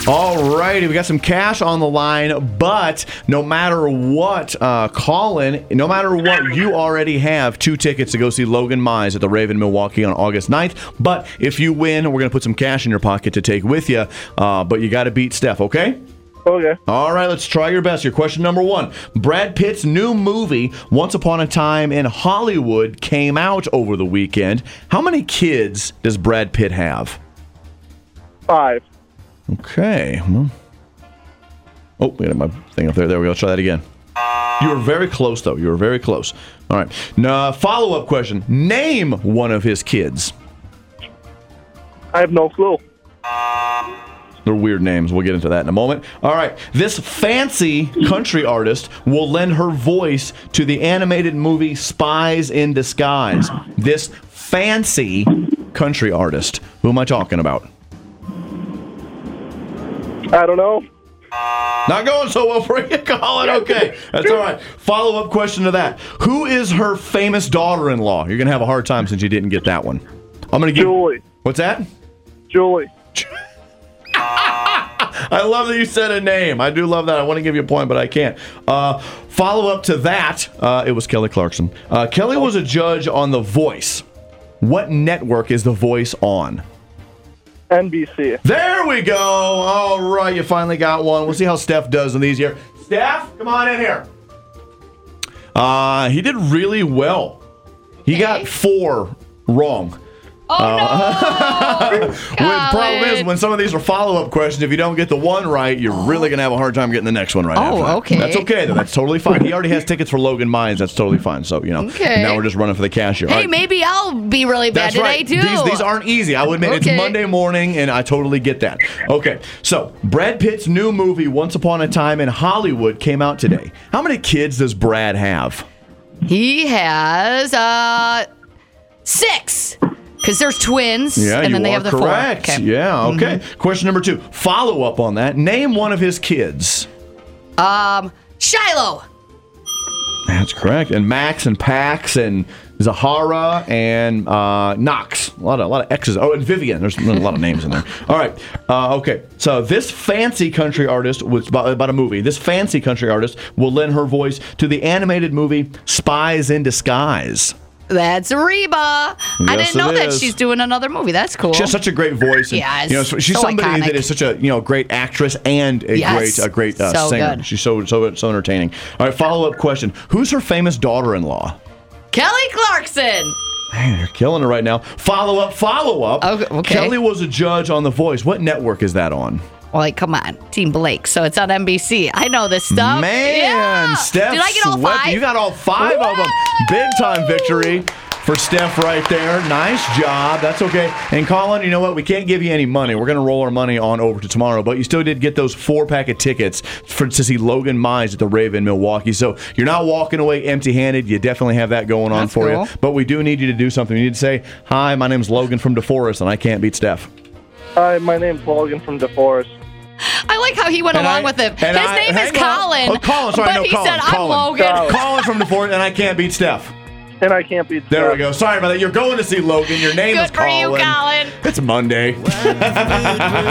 All righty, we got some cash on the line, but no matter what, Colin, no matter what, you already have 2 tickets to go see Logan Mize at the Raven Milwaukee on August 9th. But if you win, we're going to put some cash in your pocket to take with you. But you got to beat Steph, okay? Okay. All right, let's try your best. Your question number 1. Brad Pitt's new movie, Once Upon a Time in Hollywood, came out over the weekend. How many kids does Brad Pitt have? 5. Okay. Oh, we got my thing up there. There we go. Let's try that again. You were very close, though. You were very close. All right. Now, follow-up question. Name one of his kids. I have no clue. They're weird names. We'll get into that in a moment. All right. This fancy country artist will lend her voice to the animated movie Spies in Disguise. This fancy country artist. Who am I talking about? I don't know. Not going so well for you, Colin. Okay. That's all right. Follow-up question to that. Who is her famous daughter-in-law? You're going to have a hard time since you didn't get that one. I'm going to give... Julie. What's that? Julie. I love that you said a name. I do love that. I want to give you a point, but I can't. Follow up to that, it was Kelly Clarkson. Kelly was a judge on The Voice. What network is The Voice on? NBC. There we go. All right, you finally got one. We'll see how Steph does in these here. Steph, come on in here. He did really well. He got 4 wrong. Oh, no! The problem is, when some of these are follow-up questions, if you don't get the one right, you're really going to have a hard time getting the next one right after that. Okay. That's okay, though. That's totally fine. He already has tickets for Logan Mize. That's totally fine. So, Okay. Now we're just running for the cash here. Hey, All right. maybe I'll be really bad That's today, right. too. These aren't easy. I would admit Okay. it's Monday morning, and I totally get that. Okay, so Brad Pitt's new movie, Once Upon a Time in Hollywood, came out today. How many kids does Brad have? He has 6. Because there's twins, Yeah, and then you they are have the correct. 4. Okay. Yeah, okay. Question number 2. Follow up on that. Name one of his kids. Shiloh. That's correct. And Max and Pax and Zahara and Knox. A lot of X's. Oh, and Vivian. There's a lot of names in there. All right. Okay. So this fancy country artist was about a movie. This fancy country artist will lend her voice to the animated movie Spies in Disguise. That's Reba. I didn't know that she's doing anotother movie. That's cool. She has such a great voice. And, Yes, she's so somebody iconic. that is such a great actress and a great so singer. good. She's so entertaining. All right, follow up question: who's her famous daughter-in-law? Kelly Clarkson. Man, you're killing it right now. Follow up. Okay. Kelly was a judge on The Voice. What network is that on? Well, come on, Team Blake. So it's on NBC. I know this stuff. Man, Yeah. Steph Did I get all swept 5? You got all 5 of them. Big time victory for Steph right there. Nice job. That's okay. And Colin, you know what? We can't give you any money. We're going to roll our money on over to tomorrow, but you still did get those 4-pack of tickets to see Logan Mize at the Raven Milwaukee. So you're not walking away empty-handed. You definitely have that going on for you. But we do need you to do something. You need to say, "Hi, my name's Logan from DeForest, and I can't beat Steph." Hi, my name's Logan from DeForest. I like how he went along with it. His name is Colin. Oh, Colin. Sorry, but he Colin. said, I'm Logan. Colin from DeForest, and I can't beat Steph. And I can't beat There Steph. we go. Sorry about that. You're going to see Logan. Your name is Good for you, Colin. Colin. It's Monday.